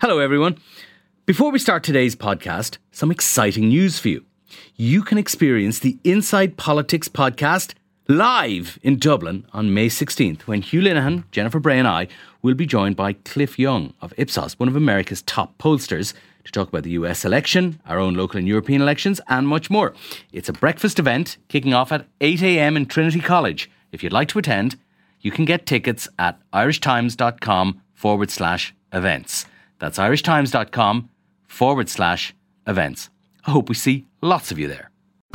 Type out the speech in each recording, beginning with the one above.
Hello everyone. Before we start today's podcast, some exciting news for you. You can experience the Inside Politics podcast live in Dublin on May 16th when Hugh Linehan, Jennifer Bray and I will be joined by Cliff Young of Ipsos, one of America's top pollsters, to talk about the US election, our own local and European elections and much more. It's a breakfast event kicking off at 8 a.m. in Trinity College. If you'd like to attend, you can get tickets at irishtimes.com/events. That's irishtimes.com/events. I hope we see lots of you there.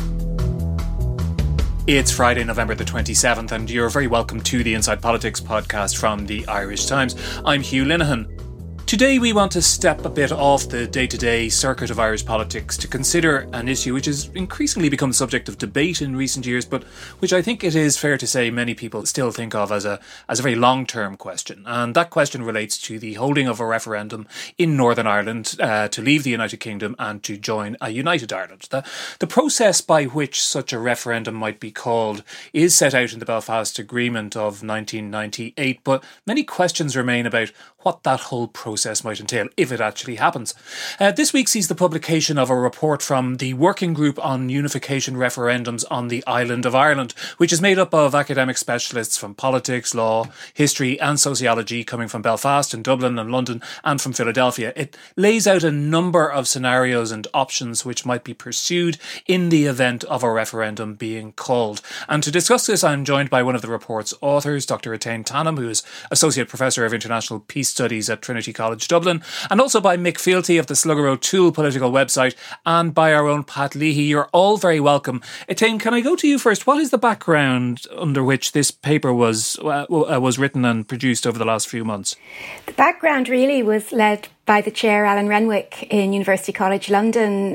It's Friday, November the 27th, and you're very welcome to the Inside Politics podcast from the Irish Times. I'm Hugh Linehan. Today we want to step a bit off the day-to-day circuit of Irish politics to consider an issue which has increasingly become the subject of debate in recent years, but which I think it is fair to say many people still think of as a very long-term question. And that question relates to the holding of a referendum in Northern Ireland to leave the United Kingdom and to join a united Ireland. The process by which such a referendum might be called is set out in the Belfast Agreement of 1998, but many questions remain about what that whole process might entail if it actually happens. This week sees the publication of a report from the Working Group on Unification Referendums on the Island of Ireland, which is made up of academic specialists from politics, law, history and sociology coming from Belfast and Dublin and London and from Philadelphia. It lays out a number of scenarios and options which might be pursued in the event of a referendum being called. And to discuss this, I'm joined by one of the report's authors, Dr. Etain Tannam, who is Associate Professor of International Peace Studies at Trinity College Dublin, and also by Mick Fealty of the Slugger O'Toole political website, and by our own Pat Leahy. You're all very welcome. Etain, can I go to you first? What is the background under which this paper was written and produced over the last few months? The background really was led by the chair, Alan Renwick, in University College London.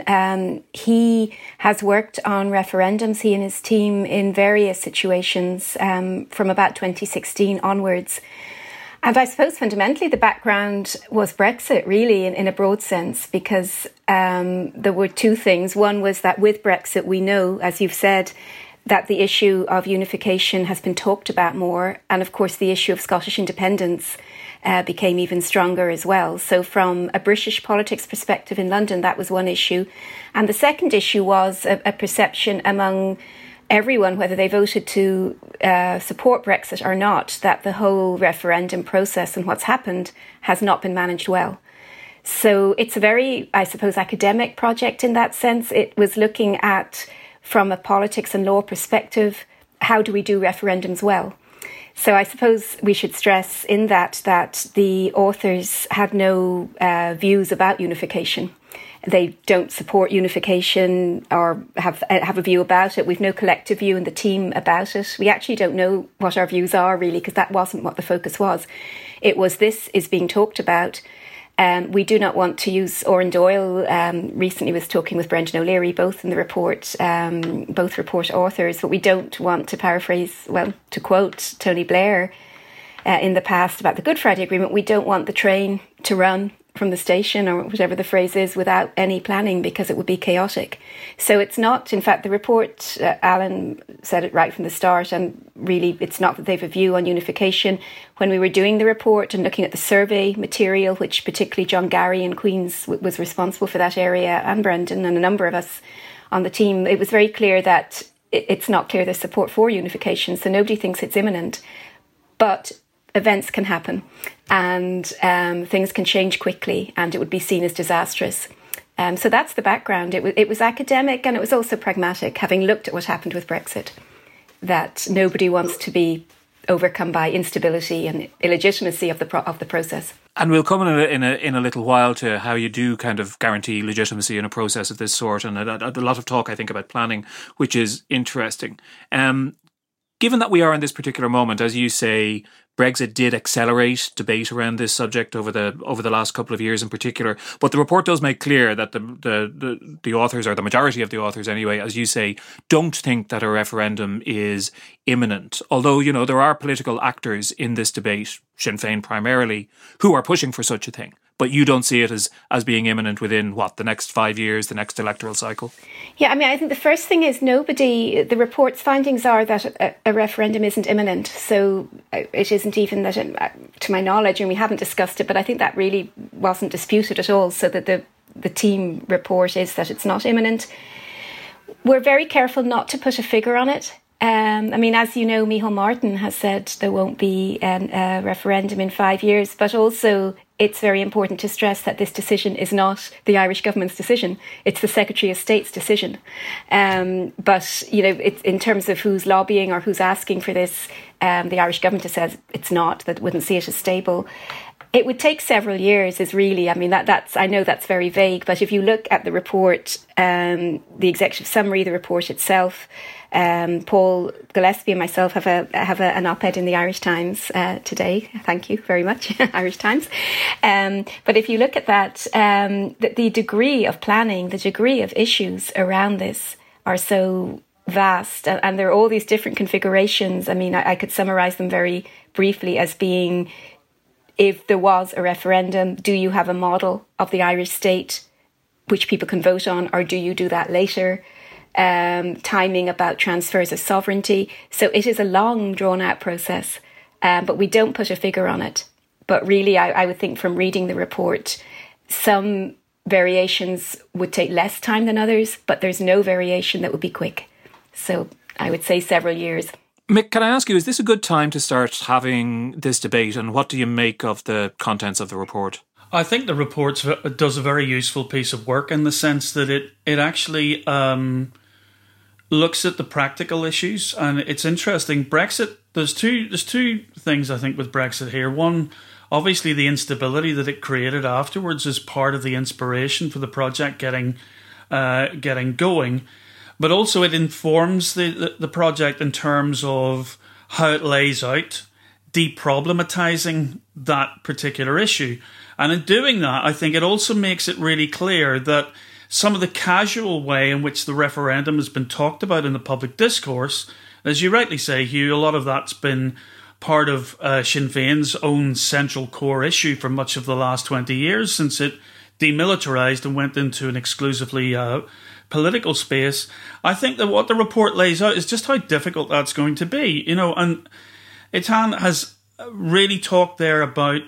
He has worked on referendums, he and his team, in various situations from about 2016 onwards. And I suppose fundamentally the background was Brexit, really, in a broad sense, because there were two things. One was that with Brexit, we know, as you've said, that the issue of unification has been talked about more. And of course, the issue of Scottish independence became even stronger as well. So from a British politics perspective in London, that was one issue. And the second issue was a perception among everyone, whether they voted to support Brexit or not, that the whole referendum process and what's happened has not been managed well. So it's a very, I suppose, academic project in that sense. It was looking at, from a politics and law perspective, how do we do referendums well? So I suppose we should stress in that the authors had no views about unification. They don't support unification or have a view about it. We've no collective view in the team about it. We actually don't know what our views are, really, because that wasn't what the focus was. It was, this is being talked about. We do not want to use, Oren Doyle recently was talking with Brendan O'Leary, both in the report, both report authors, but we don't want to to quote Tony Blair in the past about the Good Friday Agreement, we don't want the train to run from the station or whatever the phrase is without any planning, because it would be chaotic. So it's not, in fact, the report, Alan said it right from the start, and really it's not that they've a view on unification. When we were doing the report and looking at the survey material, which particularly John Gary in Queen's was responsible for that area, and Brendan and a number of us on the team, it was very clear that it's not clear there's support for unification, so nobody thinks it's imminent. But events can happen and things can change quickly, and it would be seen as disastrous. So that's the background. It was academic, and it was also pragmatic, having looked at what happened with Brexit, that nobody wants to be overcome by instability and illegitimacy of the process. And we'll come in a little while to how you do kind of guarantee legitimacy in a process of this sort, and a lot of talk, I think, about planning, which is interesting. Given that we are in this particular moment, as you say, Brexit did accelerate debate around this subject over the last couple of years in particular. But the report does make clear that the authors, or the majority of the authors anyway, as you say, don't think that a referendum is imminent. Although, there are political actors in this debate, Sinn Féin primarily, who are pushing for such a thing. but you don't see it as being imminent within, the next 5 years, the next electoral cycle? Yeah, I mean, I think the first thing is the report's findings are that a referendum isn't imminent. So it isn't even that, to my knowledge, and we haven't discussed it, but I think that really wasn't disputed at all. So that the team report is that it's not imminent. We're very careful not to put a figure on it. I mean, as you know, Micheál Martin has said there won't be a referendum in 5 years, but also it's very important to stress that this decision is not the Irish government's decision. It's the Secretary of State's decision. But, it's in terms of who's lobbying or who's asking for this, the Irish government has said it's not, that wouldn't see it as stable. It would take several years is really, I mean, that's I know that's very vague, but if you look at the report, the executive summary, the report itself, Paul Gillespie and myself have an op-ed in the Irish Times today. Thank you very much, Irish Times. But if you look at that, the degree of planning, the degree of issues around this are so vast, and there are all these different configurations. I mean, I could summarise them very briefly as being, if there was a referendum, do you have a model of the Irish state which people can vote on, or do you do that later? Timing about transfers of sovereignty. So it is a long, drawn-out process, but we don't put a figure on it. But really, I would think from reading the report, some variations would take less time than others, but there's no variation that would be quick. So I would say several years. Mick, can I ask you, is this a good time to start having this debate, and what do you make of the contents of the report? I think the report does a very useful piece of work in the sense that it actually looks at the practical issues, and it's interesting. Brexit, there's two things I think with Brexit here. One, obviously the instability that it created afterwards is part of the inspiration for the project getting going. But also it informs the project in terms of how it lays out deproblematizing that particular issue. And in doing that, I think it also makes it really clear that some of the casual way in which the referendum has been talked about in the public discourse, as you rightly say, Hugh, a lot of that's been part of Sinn Féin's own central core issue for much of the last 20 years, since it demilitarised and went into an exclusively political space. I think that what the report lays out is just how difficult that's going to be, and Eitan has really talked there about,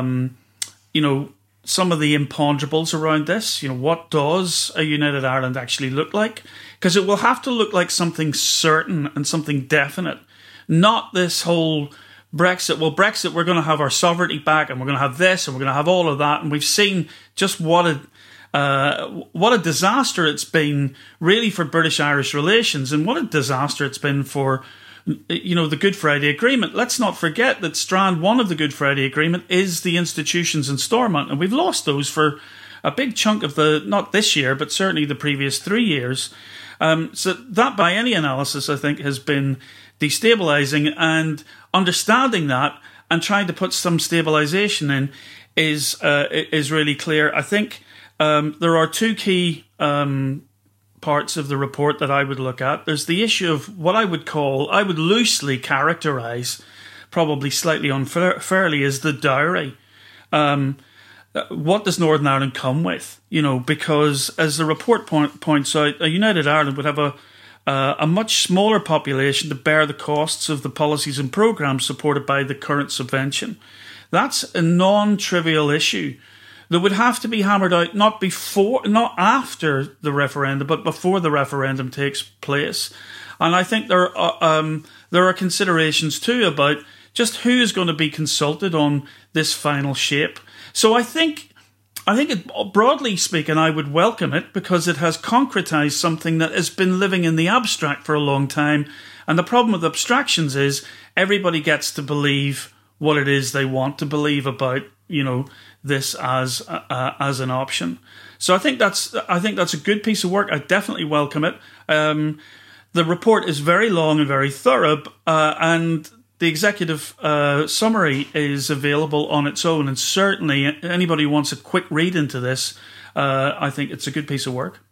some of the imponderables around this. What does a United Ireland actually look like? Because it will have to look like something certain and something definite, not this whole Brexit. Well, Brexit, we're going to have our sovereignty back, and we're going to have this, and we're going to have all of that. And we've seen just what a disaster it's been, really, for British-Irish relations, and what a disaster it's been for, the Good Friday Agreement. Let's not forget that strand one of the Good Friday Agreement is the institutions in Stormont, and we've lost those for a big chunk of not this year, but certainly the previous 3 years. So that, by any analysis, I think, has been destabilising, and understanding that and trying to put some stabilisation in is really clear. I think there are two key parts of the report that I would look at. There's the issue of what I would loosely characterise, probably slightly unfairly, as the dowry. What does Northern Ireland come with? Because as the report points out, a United Ireland would have a much smaller population to bear the costs of the policies and programmes supported by the current subvention. That's a non-trivial issue that would have to be hammered out not after the referendum, but before the referendum takes place. And I think there are considerations too about just who is going to be consulted on this final shape. So I think broadly speaking, I would welcome it, because it has concretised something that has been living in the abstract for a long time. And the problem with abstractions is everybody gets to believe what it is they want to believe about, this as an option. So I think that's a good piece of work. I definitely welcome it. The report is very long and very thorough, and the executive summary is available on its own. And certainly anybody who wants a quick read into this, I think it's a good piece of work.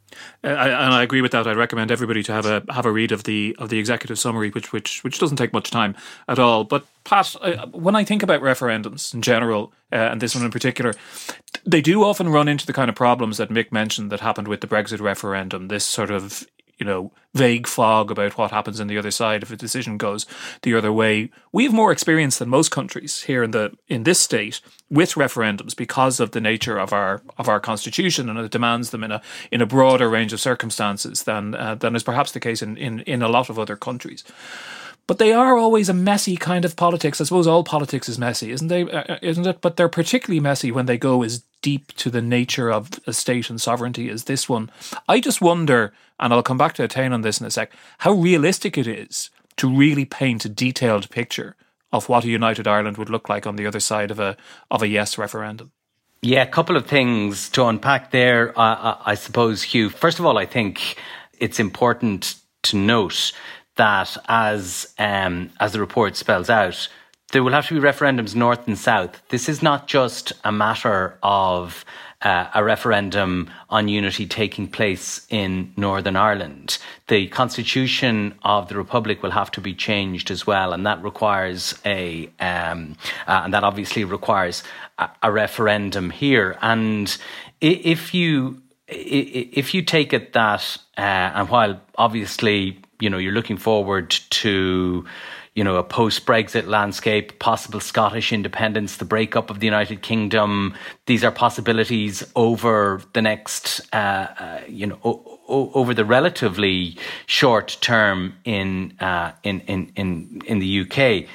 And I agree with that. I recommend everybody to have a read of the executive summary, which doesn't take much time at all. But Pat, when I think about referendums in general, and this one in particular, they do often run into the kind of problems that Mick mentioned that happened with the Brexit referendum. This sort of vague fog about what happens on the other side if a decision goes the other way. We have more experience than most countries here in this state with referendums because of the nature of our constitution, and it demands them in a broader range of circumstances than is perhaps the case in a lot of other countries. But they are always a messy kind of politics. I suppose all politics is messy, isn't it? But they're particularly messy when they go as deep to the nature of a state and sovereignty as this one. I just wonder, and I'll come back to Etain on this in a sec, how realistic it is to really paint a detailed picture of what a united Ireland would look like on the other side of a yes referendum. Yeah, a couple of things to unpack there, I suppose, Hugh. First of all, I think it's important to note that as the report spells out, there will have to be referendums north and south. This is not just a matter of a referendum on unity taking place in Northern Ireland. The constitution of the Republic will have to be changed as well, and that requires and that obviously requires a referendum here. And if you take it that, and while obviously you're looking forward to a post-Brexit landscape, possible Scottish independence, the breakup of the United Kingdom. These are possibilities over the next, over the relatively short term in the UK.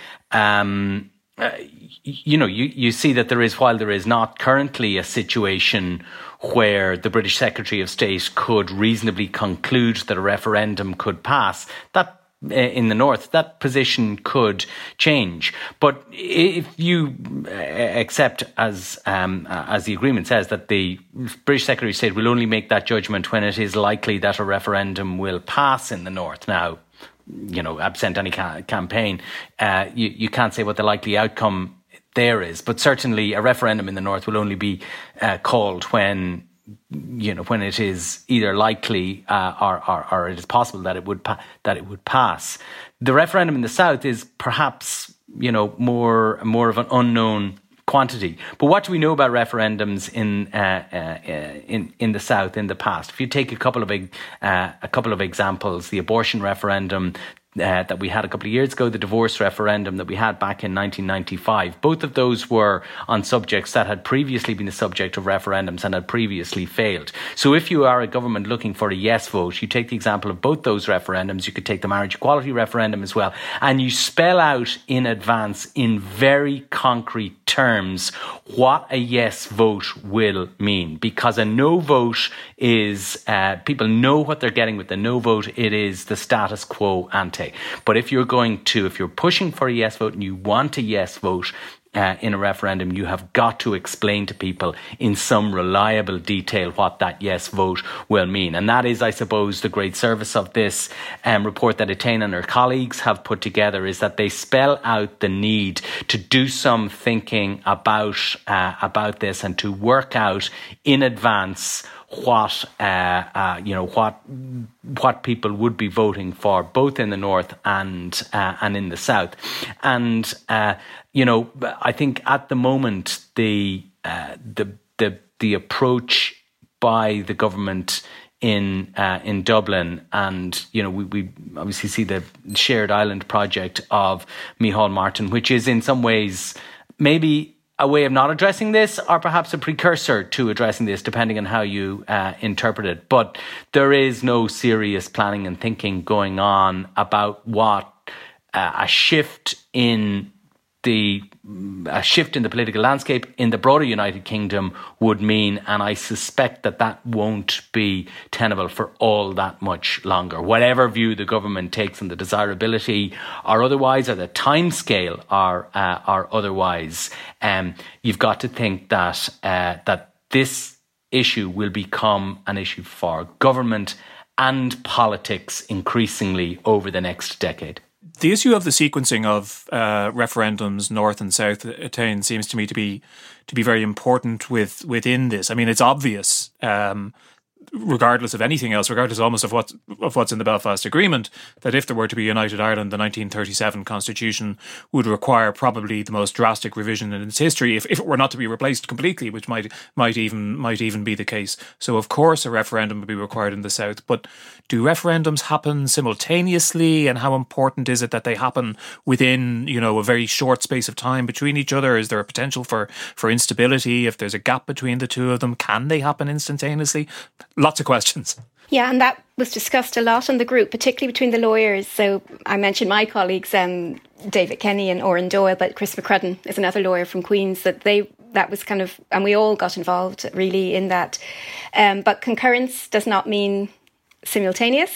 You see that while there is not currently a situation where the British Secretary of State could reasonably conclude that a referendum could pass, that in the north, that position could change. But if you accept, as the agreement says, that the British Secretary of State will only make that judgment when it is likely that a referendum will pass in the north. Now, absent any campaign, you can't say what the likely outcome there is. But certainly a referendum in the north will only be called when it is either likely or it is possible that it would pass. The referendum in the south is perhaps more of an unknown quantity. But what do we know about referendums in the south in the past? If you take a couple of examples, the abortion referendum that we had a couple of years ago, the divorce referendum that we had back in 1995. Both of those were on subjects that had previously been the subject of referendums and had previously failed. So if you are a government looking for a yes vote, you take the example of both those referendums. You could take the marriage equality referendum as well, and you spell out in advance in very concrete terms what a yes vote will mean. Because a no vote is, people know what they're getting with the no vote. It is the status quo ante. But if you're pushing for a yes vote and you want a yes vote in a referendum, you have got to explain to people in some reliable detail what that yes vote will mean. And that is, I suppose, the great service of this report that Etain and her colleagues have put together, is that they spell out the need to do some thinking about this and to work out in advance what people would be voting for, both in the north and in the south. And I think at the moment the approach by the government in Dublin, and we obviously see the Shared Island project of Micheál Martin, which is in some ways maybe a way of not addressing this, or perhaps a precursor to addressing this, depending on how you interpret it. But there is no serious planning and thinking going on about what a shift in the political landscape in the broader United Kingdom would mean, and I suspect that won't be tenable for all that much longer. Whatever view the government takes on the desirability or otherwise, or the timescale or otherwise, you've got to think that this issue will become an issue for government and politics increasingly over the next decade. The issue of the sequencing of referendums north and south, Etain, seems to me to be very important within this. I mean, it's obvious regardless of anything else, regardless almost of what's in the Belfast Agreement, that if there were to be United Ireland, the 1937 Constitution would require probably the most drastic revision in its history if it were not to be replaced completely, which might even be the case. So of course a referendum would be required in the South. But do referendums happen simultaneously, and how important is it that they happen within, a very short space of time between each other? Is there a potential for instability if there's a gap between the two of them? Can they happen instantaneously? Lots of questions. Yeah, and that was discussed a lot in the group, particularly between the lawyers. So I mentioned my colleagues, David Kenny and Oren Doyle, but Chris McCrudden is another lawyer from Queen's, that was kind of, and we all got involved really in that. But concurrence does not mean simultaneous,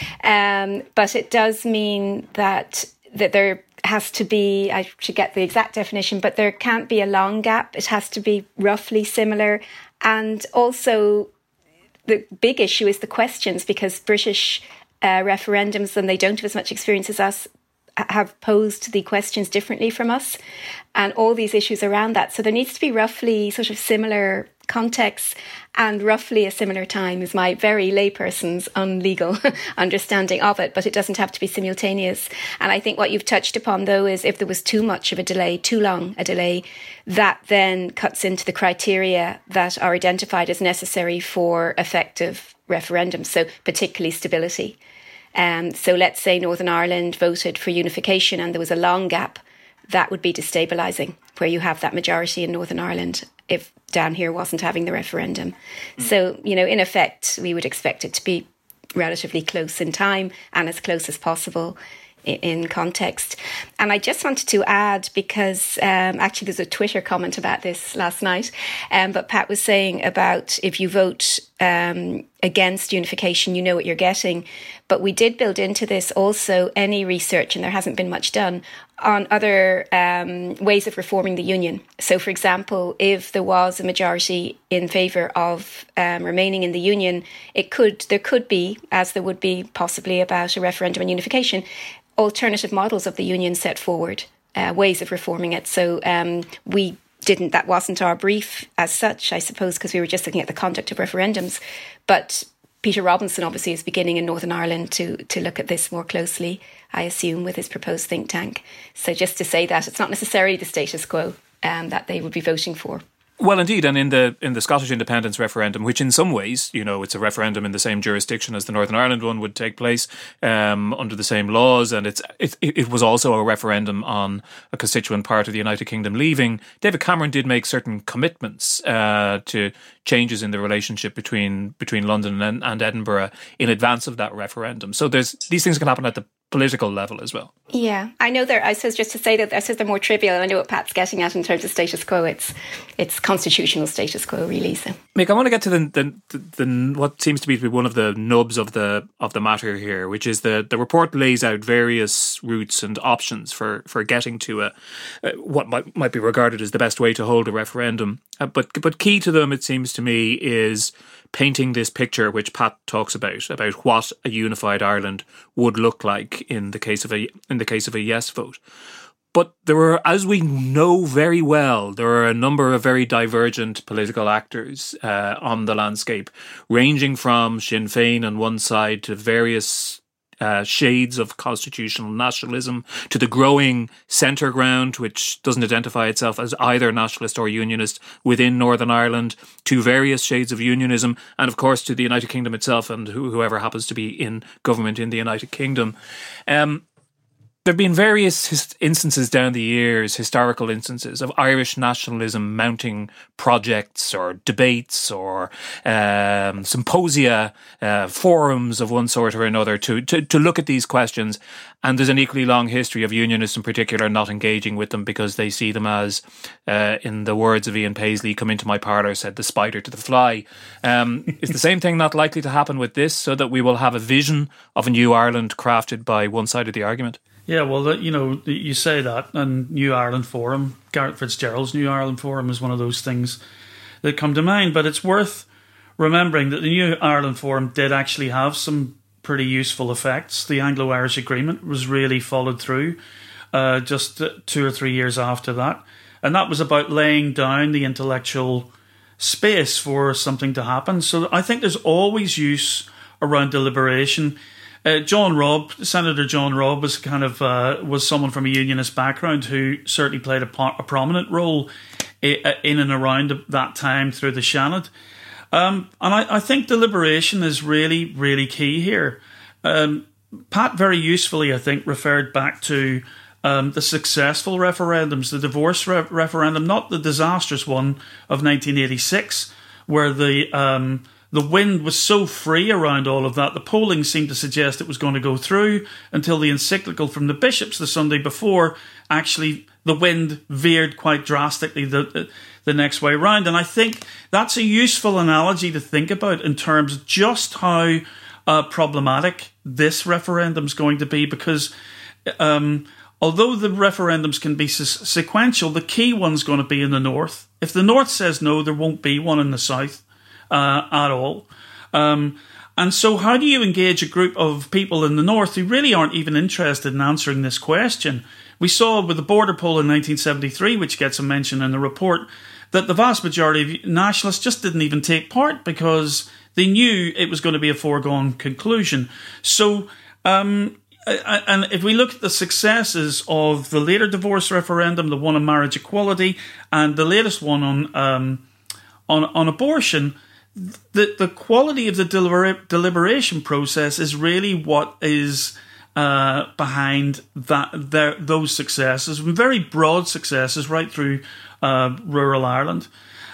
but it does mean that there has to be, I should get the exact definition, but there can't be a long gap. It has to be roughly similar. And also the big issue is the questions, because British referendums, and they don't have as much experience as us, have posed the questions differently from us, and all these issues around that. So there needs to be roughly sort of similar contexts and roughly a similar time is my very layperson's unlegal understanding of it, but it doesn't have to be simultaneous. And I think what you've touched upon, though, is if there was too much of a delay, too long a delay, that then cuts into the criteria that are identified as necessary for effective referendums, so particularly stability. So let's say Northern Ireland voted for unification and there was a long gap, that would be destabilising, where you have that majority in Northern Ireland if down here wasn't having the referendum. So, in effect, we would expect it to be relatively close in time and as close as possible in context. And I just wanted to add, because actually there's a Twitter comment about this last night, but Pat was saying about if you vote against unification, you know what you're getting. But we did build into this also any research, and there hasn't been much done, on other ways of reforming the union. So, for example, if there was a majority in favour of remaining in the union, there could be, as there would be possibly about a referendum on unification, alternative models of the union set forward, ways of reforming it. So that wasn't our brief as such, I suppose, because we were just looking at the conduct of referendums. But Peter Robinson obviously is beginning in Northern Ireland to look at this more closely, I assume, with his proposed think tank. So just to say that it's not necessarily the status quo that they would be voting for. Well, indeed, and in the Scottish independence referendum, which in some ways, it's a referendum in the same jurisdiction as the Northern Ireland one would take place under the same laws, and it was also a referendum on a constituent part of the United Kingdom leaving. David Cameron did make certain commitments to changes in the relationship between London and Edinburgh in advance of that referendum. So these things can happen at the political level as well. Yeah, I know I suppose just to say that I suppose they're more trivial. I know what Pat's getting at in terms of status quo. It's constitutional status quo, really. So, Mick, I want to get to the what seems to be one of the nubs of the matter here, which is the report lays out various routes and options for getting to what might be regarded as the best way to hold a referendum. But key to them, it seems to me, is painting this picture which Pat talks about what a unified Ireland would look like in the case of a yes vote. But there are, as we know very well, there are a number of very divergent political actors on the landscape, ranging from Sinn Féin on one side to various shades of constitutional nationalism, to the growing centre ground, which doesn't identify itself as either nationalist or unionist within Northern Ireland, to various shades of unionism, and of course to the United Kingdom itself and whoever happens to be in government in the United Kingdom. There have been various instances down the years, historical instances of Irish nationalism mounting projects or debates or symposia, forums of one sort or another to look at these questions. And there's an equally long history of unionists in particular not engaging with them because they see them as, in the words of Ian Paisley, "come into my parlour, said the spider to the fly." Is the same thing not likely to happen with this, so that we will have a vision of a new Ireland crafted by one side of the argument? Yeah, well, you say that, and New Ireland Forum, Garret Fitzgerald's New Ireland Forum is one of those things that come to mind. But it's worth remembering that the New Ireland Forum did actually have some pretty useful effects. The Anglo-Irish Agreement was really followed through just 2 or 3 years after that. And that was about laying down the intellectual space for something to happen. So I think there's always use around deliberation. Senator John Robb was was someone from a unionist background who certainly played a prominent role in and around that time through the Seanad. And I think deliberation is really, really key here. Pat very usefully, I think, referred back to the successful referendums, the divorce referendum, not the disastrous one of 1986, where the wind was so free around all of that. The polling seemed to suggest it was going to go through until the encyclical from the bishops the Sunday before. Actually, the wind veered quite drastically the next way around. And I think that's a useful analogy to think about in terms of just how problematic this referendum is going to be, because although the referendums can be sequential, the key one's going to be in the north. If the north says no, there won't be one in the south at all. And so how do you engage a group of people in the north who really aren't even interested in answering this question? We saw with the border poll in 1973, which gets a mention in the report, that the vast majority of nationalists just didn't even take part because they knew it was going to be a foregone conclusion. So, and if we look at the successes of the later divorce referendum, the one on marriage equality, and the latest one on abortion, the quality of the deliberation process is really what is behind those successes, very broad successes right through rural Ireland.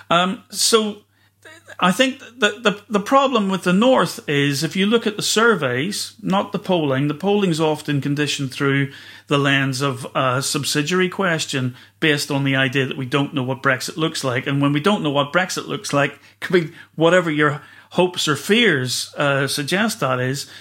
So I think that the problem with the North is, if you look at the surveys, not the polling's often conditioned through the lens of a subsidiary question based on the idea that we don't know what Brexit looks like. And when we don't know what Brexit looks like, it could be whatever your hopes or fears suggest that is.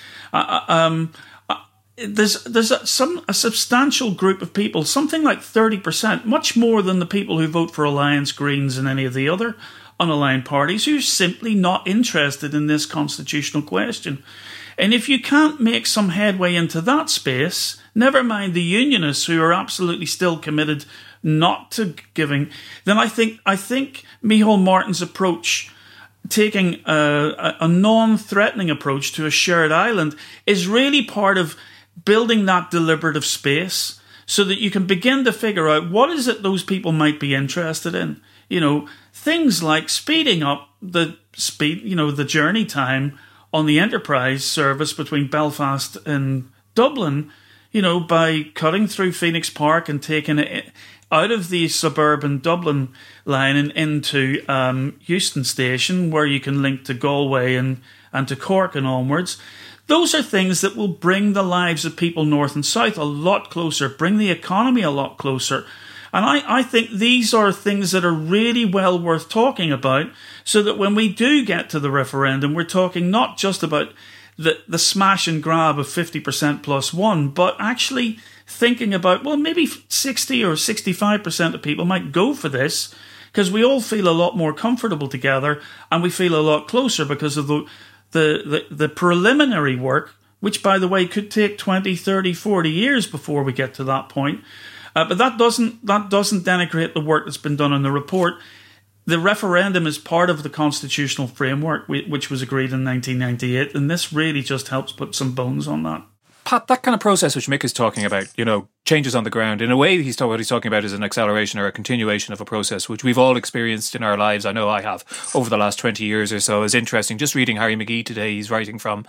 There's a substantial group of people, something like 30%, much more than the people who vote for Alliance, Greens and any of the other unaligned parties, who are simply not interested in this constitutional question. And if you can't make some headway into that space, never mind the unionists who are absolutely still committed not to giving, then I think Micheál Martin's approach, taking a non-threatening approach to a shared island, is really part of building that deliberative space so that you can begin to figure out what is it those people might be interested in. You know, things like speeding up the journey time on the Enterprise service between Belfast and Dublin, by cutting through Phoenix Park and taking it out of the suburban Dublin line and into Euston Station, where you can link to Galway and to Cork and onwards. Those are things that will bring the lives of people north and south a lot closer, bring the economy a lot closer. And I think these are things that are really well worth talking about, so that when we do get to the referendum, we're talking not just about the smash and grab of 50% plus one, but actually thinking about, well, maybe 60 or 65% of people might go for this, because we all feel a lot more comfortable together and we feel a lot closer because of the preliminary work, which, by the way, could take 20, 30, 40 years before we get to that point. But that doesn't denigrate the work that's been done in the report. The referendum is part of the constitutional framework which was agreed in 1998, and this really just helps put some bones on that. Pat, that kind of process which Mick is talking about, changes on the ground, in a way what he's talking about is an acceleration or a continuation of a process which we've all experienced in our lives. I know I have over the last 20 years or so. Is interesting. Just reading Harry McGee today, he's writing from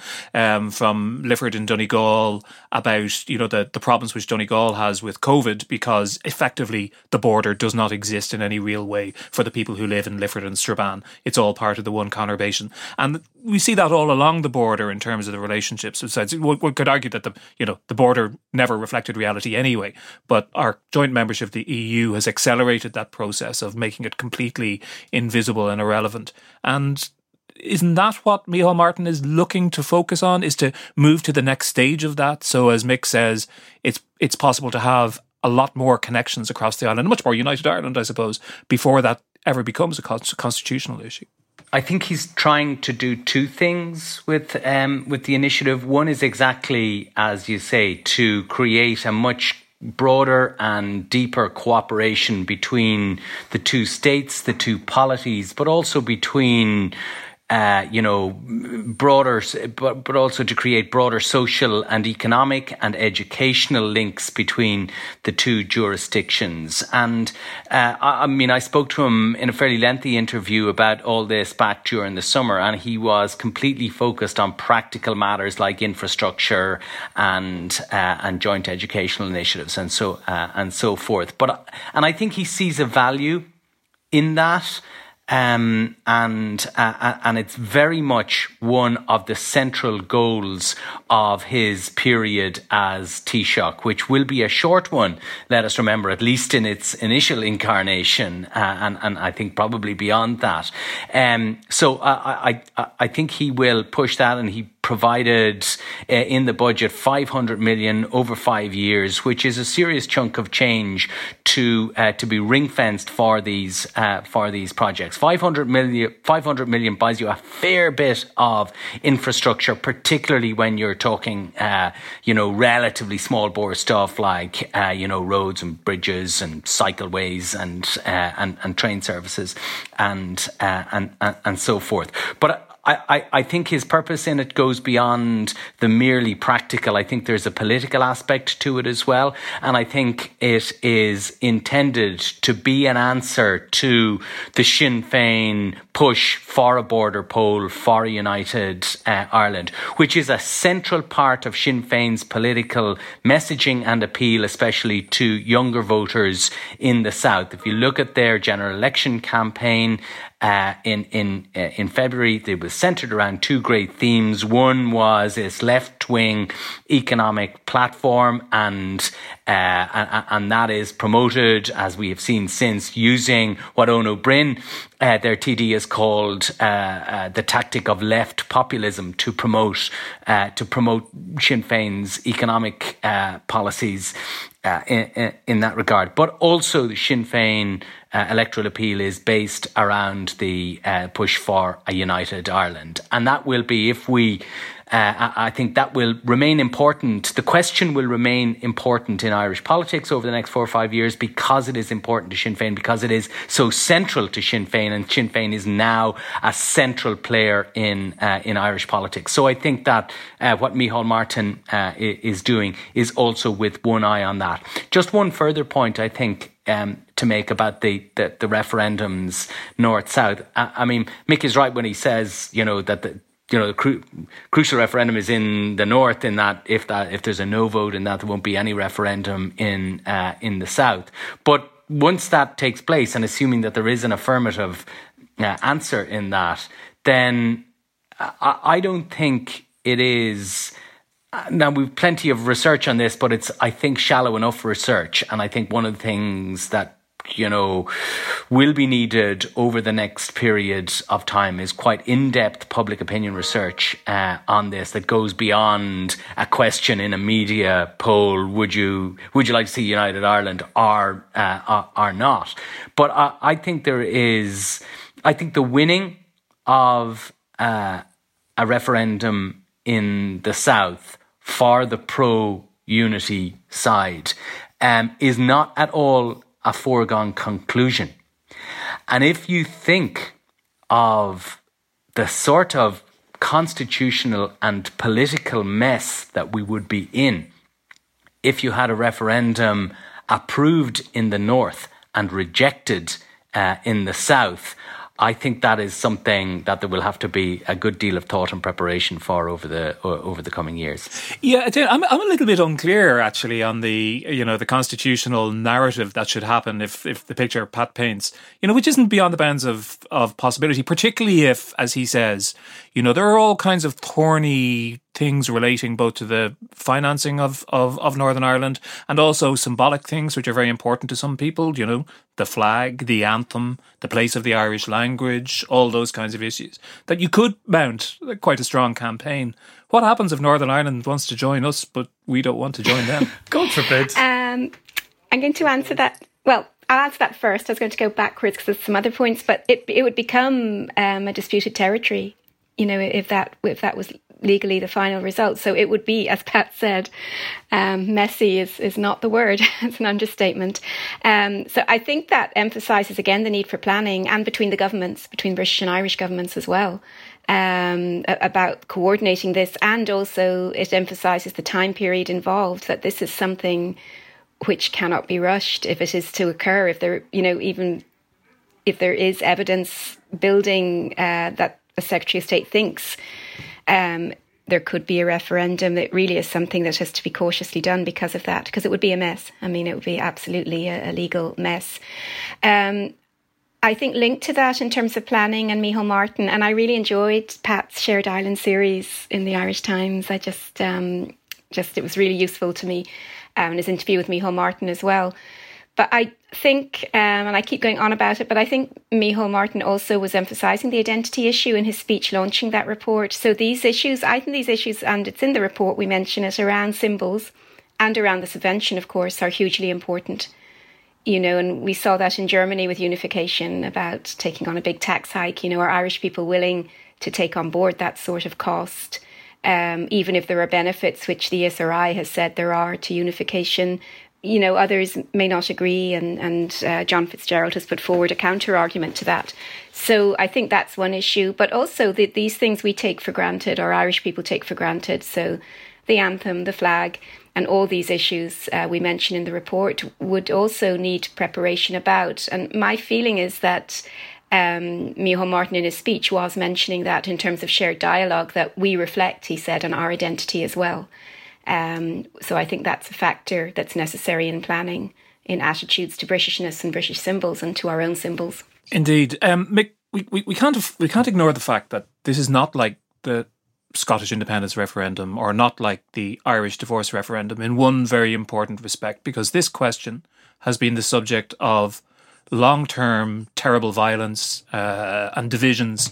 Lifford and Donegal about the problems which Donegal has with COVID, because effectively the border does not exist in any real way for the people who live in Lifford and Strabane. It's all part of the one conurbation, and we see that all along the border in terms of the relationships. One could argue that the border never reflected reality anyway, but our joint membership of the EU has accelerated that process of making it completely invisible and irrelevant. And isn't that what Micheál Martin is looking to focus on, is to move to the next stage of that? So as Mick says, it's possible to have a lot more connections across the island, a much more united Ireland, I suppose, before that ever becomes a constitutional issue. I think he's trying to do two things with the initiative. One is exactly, as you say, to create a much broader and deeper cooperation between the two states, the two polities, but also between broader, but also to create broader social and economic and educational links between the two jurisdictions. And I spoke to him in a fairly lengthy interview about all this back during the summer, and he was completely focused on practical matters like infrastructure and joint educational initiatives and so forth. But I think he sees a value in that. And it's very much one of the central goals of his period as Taoiseach, which will be a short one, let us remember, at least in its initial incarnation, and I think probably beyond that. So I think he will push that, and he provided in the budget 500 million over 5 years, which is a serious chunk of change to be ring-fenced for these projects. 500 million buys you a fair bit of infrastructure, particularly when you're talking relatively small bore stuff like roads and bridges and cycleways and train services and so forth. But I think his purpose in it goes beyond the merely practical. I think there's a political aspect to it as well. And I think it is intended to be an answer to the Sinn Féin push for a border poll, for a united Ireland, which is a central part of Sinn Féin's political messaging and appeal, especially to younger voters in the South. If you look at their general election campaign, in February, it was centred around two great themes. One was its left-wing economic platform, and that is promoted, as we have seen since, using what Eoin Ó Broin, their TD, has called the tactic of left populism to promote Sinn Féin's economic policies in that regard. But also the Sinn Féin electoral appeal is based around the push for a united Ireland. And that will be, I think that will remain important. The question will remain important in Irish politics over the next 4 or 5 years, because it is important to Sinn Féin, because it is so central to Sinn Féin, and Sinn Féin is now a central player in Irish politics. So I think that what Micheál Martin is doing is also with one eye on that. Just one further point, I think, to make about the referendums north-south. I mean, Mick is right when he says, that the crucial referendum is in the north, in that if there's a no vote in that, there won't be any referendum in the south. But once that takes place, and assuming that there is an affirmative answer in that, then I don't think it is. Now, we've plenty of research on this, but it's, I think, shallow enough research. And I think one of the things that, will be needed over the next period of time is quite in-depth public opinion research on this, that goes beyond a question in a media poll: would you like to see United Ireland or not? But I think the winning of a referendum in the South for the pro-unity side is not at all a foregone conclusion. And if you think of the sort of constitutional and political mess that we would be in if you had a referendum approved in the north and rejected in the south, I think that is something that there will have to be a good deal of thought and preparation for over the coming years. Yeah, I'm a little bit unclear actually on the the constitutional narrative that should happen if the picture Pat paints, which isn't beyond the bounds of possibility, particularly if, as he says, there are all kinds of thorny things relating both to the financing of Northern Ireland and also symbolic things which are very important to some people, the flag, the anthem, the place of the Irish language, all those kinds of issues, that you could mount quite a strong campaign. What happens if Northern Ireland wants to join us, but we don't want to join them? God forbid. I'm going to answer that. Well, I'll answer that first. I was going to go backwards because there's some other points, but it would become a disputed territory, if that was legally the final result. So it would be, as Pat said, messy is not the word. It's an understatement. So I think that emphasises again the need for planning, and between the governments, between British and Irish governments as well, about coordinating this, and also it emphasises the time period involved, that this is something which cannot be rushed if it is to occur. If there, even if there is evidence building that the Secretary of State thinks there could be a referendum, it really is something that has to be cautiously done because of that, because it would be a mess. I mean, it would be absolutely a legal mess. I think linked to that in terms of planning, and Micheál Martin, and I really enjoyed Pat's Shared Island series in the Irish Times. I just it was really useful to me, and his interview with Micheál Martin as well. But I think, and I keep going on about it, but I think Micheál Martin also was emphasising the identity issue in his speech launching that report. So these issues, and it's in the report, we mention it, around symbols and around the subvention, of course, are hugely important. And we saw that in Germany with unification, about taking on a big tax hike. Are Irish people willing to take on board that sort of cost, even if there are benefits, which the ESRI has said there are, to unification? Others may not agree, and John Fitzgerald has put forward a counter argument to that. So I think that's one issue. But also these things we take for granted, or Irish people take for granted. So the anthem, the flag, and all these issues we mention in the report would also need preparation about. And my feeling is that Micheál Martin in his speech was mentioning that in terms of shared dialogue, that we reflect, he said, on our identity as well. So I think that's a factor that's necessary in planning, in attitudes to Britishness and British symbols and to our own symbols. Indeed. Mick, we can't ignore the fact that this is not like the Scottish independence referendum, or not like the Irish divorce referendum, in one very important respect, because this question has been the subject of long-term terrible violence and divisions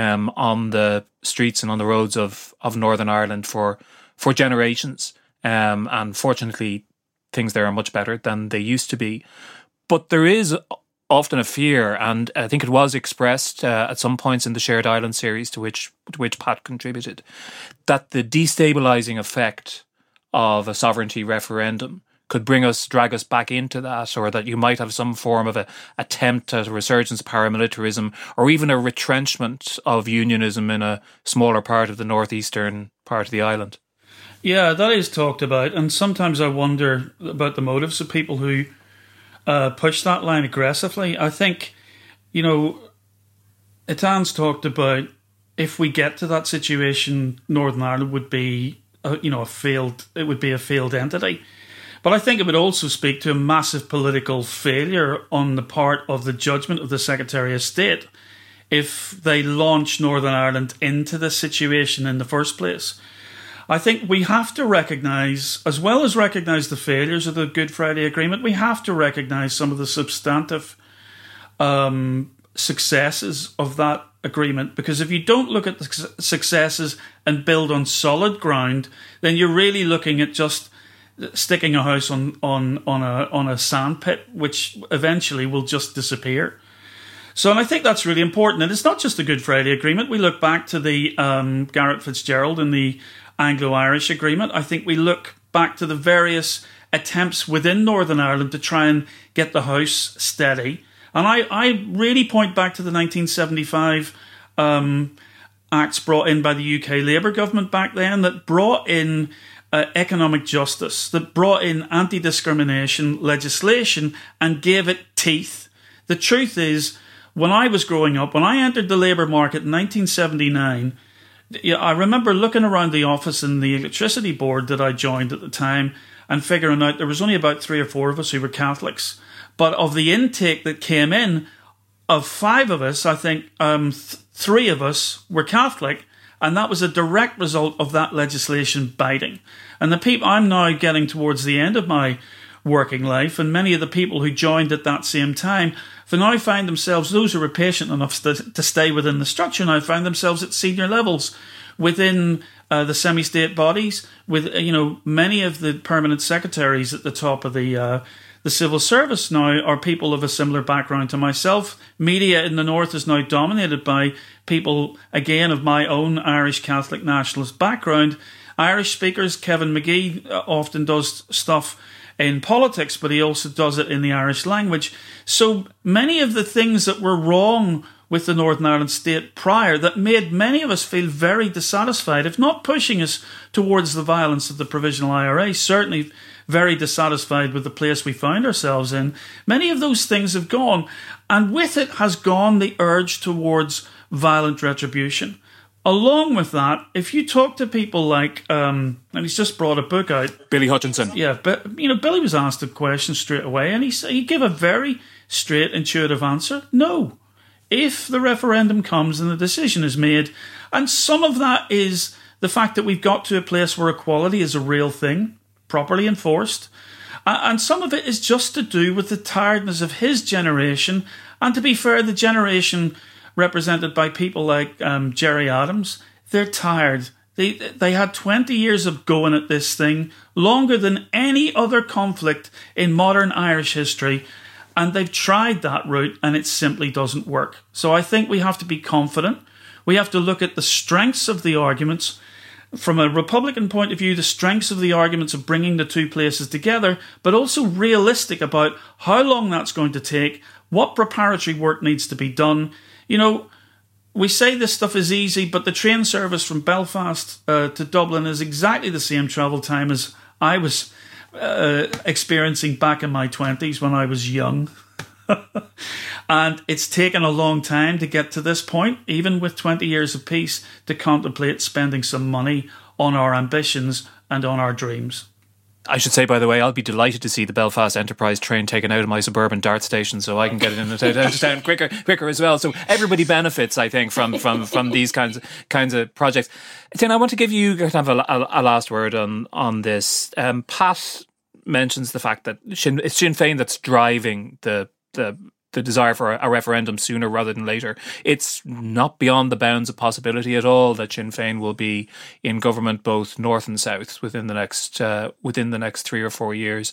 on the streets and on the roads of Northern Ireland for generations. And fortunately, things there are much better than they used to be. But there is often a fear, and I think it was expressed at some points in the Shared Island series to which Pat contributed, that the destabilising effect of a sovereignty referendum could drag us back into that, or that you might have some form of an attempt at a resurgence of paramilitarism, or even a retrenchment of unionism in a smaller part of the northeastern part of the island. Yeah, that is talked about, and sometimes I wonder about the motives of people who push that line aggressively. I think, Etan's talked about, if we get to that situation, Northern Ireland would be, a failed entity. But I think it would also speak to a massive political failure on the part of the judgment of the Secretary of State if they launch Northern Ireland into this situation in the first place. I think we have to recognise, as well as recognise the failures of the Good Friday Agreement, we have to recognise some of the substantive successes of that agreement. Because if you don't look at the successes and build on solid ground, then you're really looking at just sticking a house on a sandpit, which eventually will just disappear. So, and I think that's really important. And it's not just the Good Friday Agreement. We look back to the Garrett FitzGerald and the Anglo-Irish Agreement. I think we look back to the various attempts within Northern Ireland to try and get the house steady. And I really point back to the 1975 acts brought in by the UK Labour government back then, that brought in economic justice, that brought in anti-discrimination legislation and gave it teeth. The truth is, when I was growing up, when I entered the labour market in 1979, I remember looking around the office in the electricity board that I joined at the time and figuring out there was only about 3 or 4 of us who were Catholics. But of the intake that came in, of 5 of us, I think 3 of us were Catholic, and that was a direct result of that legislation biting. And the people, I'm now getting towards the end of my working life, and many of the people who joined at that same time, for now find themselves, those who were patient enough to stay within the structure, now find themselves at senior levels within the semi-state bodies, with many of the permanent secretaries at the top of the the civil service now are people of a similar background to myself. Media in the north is now dominated by people, again, of my own Irish Catholic nationalist background. Irish speakers, Kevin McGee often does stuff in politics, but he also does it in the Irish language. So many of the things that were wrong with the Northern Ireland state prior that made many of us feel very dissatisfied, if not pushing us towards the violence of the Provisional IRA, certainly very dissatisfied with the place we found ourselves in. Many of those things have gone, and with it has gone the urge towards violent retribution. Along with that, if you talk to people like, and he's just brought a book out, Billy Hutchinson. Yeah, but Billy was asked a question straight away, and he gave a very straight, intuitive answer. No. If the referendum comes and the decision is made, and some of that is the fact that we've got to a place where equality is a real thing, properly enforced, and some of it is just to do with the tiredness of his generation, and to be fair, the generation represented by people like Gerry Adams, they're tired. They had 20 years of going at this thing, longer than any other conflict in modern Irish history, and they've tried that route and it simply doesn't work. So I think we have to be confident. We have to look at the strengths of the arguments. From a Republican point of view, the strengths of the arguments of bringing the two places together, but also realistic about how long that's going to take, what preparatory work needs to be done. We say this stuff is easy, but the train service from Belfast to Dublin is exactly the same travel time as I was experiencing back in my 20s when I was young. And it's taken a long time to get to this point, even with 20 years of peace, to contemplate spending some money on our ambitions and on our dreams. I should say, by the way, I'll be delighted to see the Belfast Enterprise train taken out of my suburban Dart station, so I can get it in and town quicker as well. So everybody benefits, I think, from these kinds of projects. Then I want to give you kind of a last word on this. Pat mentions the fact that it's Sinn Féin that's driving the desire for a referendum sooner rather than later. It's not beyond the bounds of possibility at all that Sinn Féin will be in government both north and south within the next 3 or 4 years.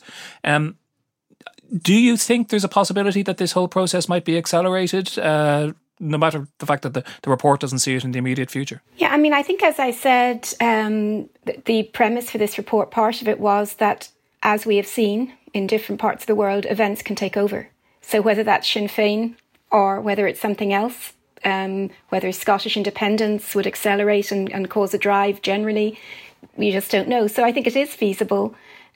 Do you think there's a possibility that this whole process might be accelerated, no matter the fact that the report doesn't see it in the immediate future? Yeah, I mean, I think, as I said, the premise for this report, part of it was that, as we have seen in different parts of the world, events can take over. So whether that's Sinn Féin or whether it's something else, whether Scottish independence would accelerate and cause a drive generally, we just don't know. So I think it is feasible,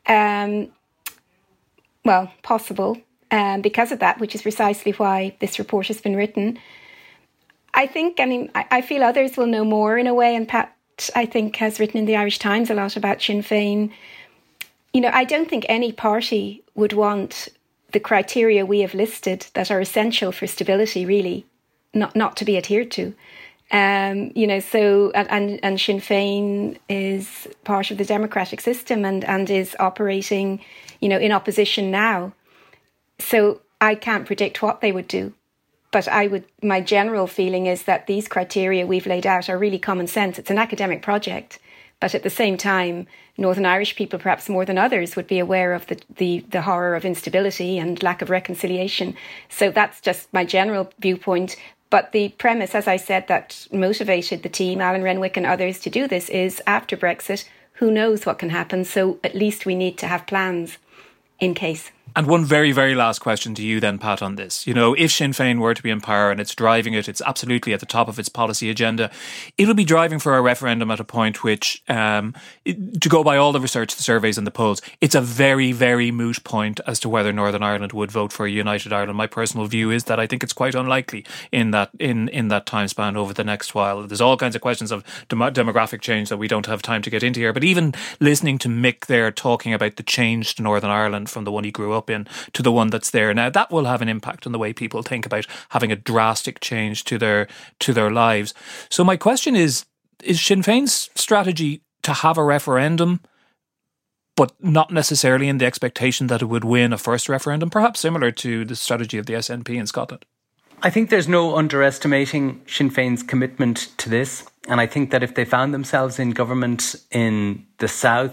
possible, because of that, which is precisely why this report has been written. I feel others will know more in a way, and Pat, I think, has written in the Irish Times a lot about Sinn Féin. I don't think any party would want the criteria we have listed that are essential for stability really not to be adhered to. And Sinn Féin is part of the democratic system and is operating, in opposition now. So I can't predict what they would do. But my general feeling is that these criteria we've laid out are really common sense. It's an academic project. But at the same time, Northern Irish people, perhaps more than others, would be aware of the horror of instability and lack of reconciliation. So that's just my general viewpoint. But the premise, as I said, that motivated the team, Alan Renwick and others, to do this is, after Brexit, who knows what can happen? So at least we need to have plans in case. And one very, very last question to you then, Pat, on this. If Sinn Féin were to be in power and it's driving it, it's absolutely at the top of its policy agenda. It'll be driving for a referendum at a point which, to go by all the research, the surveys and the polls, it's a very, very moot point as to whether Northern Ireland would vote for a united Ireland. My personal view is that I think it's quite unlikely in that time span over the next while. There's all kinds of questions of demographic change that we don't have time to get into here. But even listening to Mick there talking about the change to Northern Ireland from the one he grew up in to the one that's there now, that will have an impact on the way people think about having a drastic change to their lives. So my question is Sinn Féin's strategy to have a referendum, but not necessarily in the expectation that it would win a first referendum, perhaps similar to the strategy of the SNP in Scotland? I think there's no underestimating Sinn Féin's commitment to this. And I think that if they found themselves in government in the south,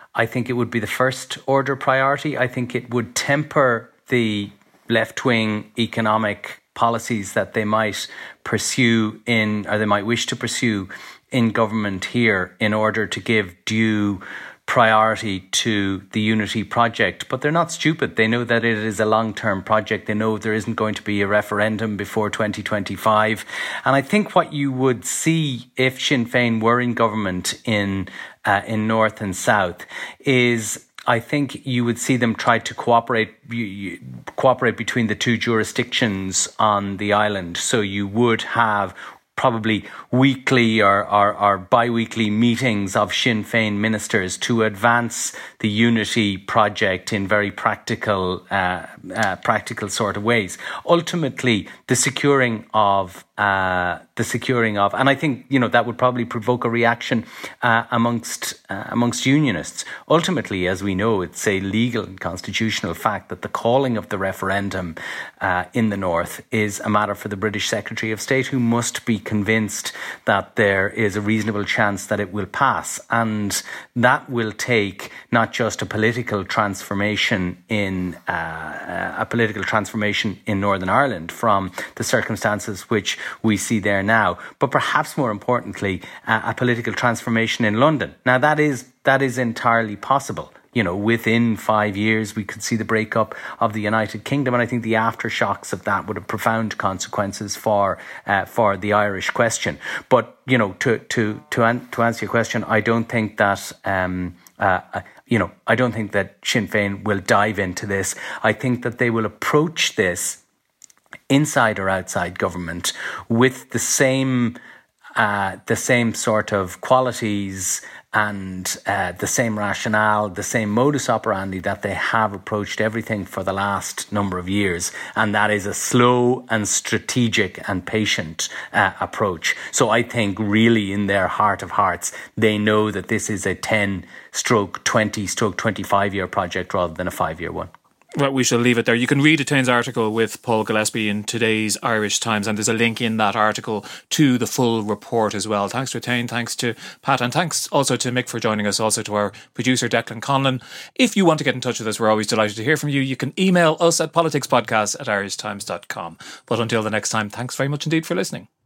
I think it would be the first order priority. I think it would temper the left-wing economic policies that they might pursue or they might wish to pursue in government here in order to give due priority to the unity project. But they're not stupid. They know that it is a long-term project. They know there isn't going to be a referendum before 2025. And I think what you would see if Sinn Féin were in government in North and South is, I think you would see them try to cooperate between the two jurisdictions on the island. So you would have probably weekly or bi-weekly meetings of Sinn Féin ministers to advance the unity project in very practical sort of ways. Ultimately, the securing of, and I think, that would probably provoke a reaction amongst unionists. Ultimately, as we know, it's a legal and constitutional fact that the calling of the referendum in the North is a matter for the British Secretary of State, who must be convinced that there is a reasonable chance that it will pass. And that will take not just a political transformation in Northern Ireland from the circumstances which we see there now, but perhaps more importantly, a political transformation in London. Now, that is entirely possible. Within 5 years, we could see the breakup of the United Kingdom, and I think the aftershocks of that would have profound consequences for the Irish question. But to answer your question, I don't think that I don't think that Sinn Féin will dive into this. I think that they will approach this inside or outside government with the same sort of qualities and the same rationale, the same modus operandi that they have approached everything for the last number of years. And that is a slow and strategic and patient approach. So I think really in their heart of hearts, they know that this is a 10-20-25 year project rather than a 5-year one. Well, we shall leave it there. You can read Atain's article with Paul Gillespie in today's Irish Times, and there's a link in that article to the full report as well. Thanks to Atain, thanks to Pat, and thanks also to Mick for joining us, also to our producer Declan Conlon. If you want to get in touch with us, we're always delighted to hear from you. You can email us at politicspodcast@irishtimes.com. But until the next time, thanks very much indeed for listening.